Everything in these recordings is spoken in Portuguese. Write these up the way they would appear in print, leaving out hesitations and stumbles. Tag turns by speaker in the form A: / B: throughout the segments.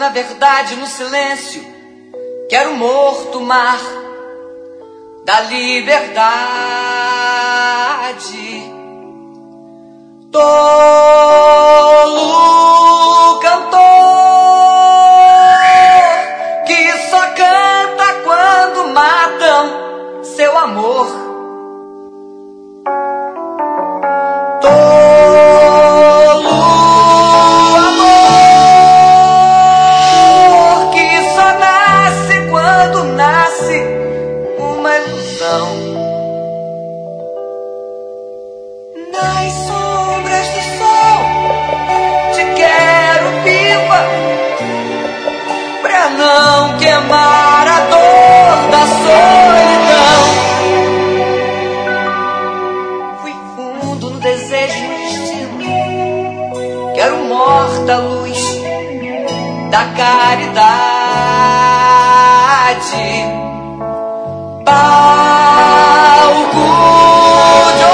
A: na verdade, no silêncio, quero morto mar da liberdade. Tolo cantor que só canta quando matam seu amor. Nas sombras do sol te quero viva, pra não queimar a dor da solidão. Fui fundo no desejo e no destino, quero morta a luz da caridade. Palco de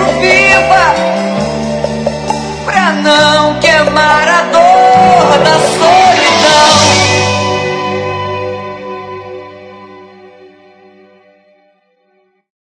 A: queimar a dor da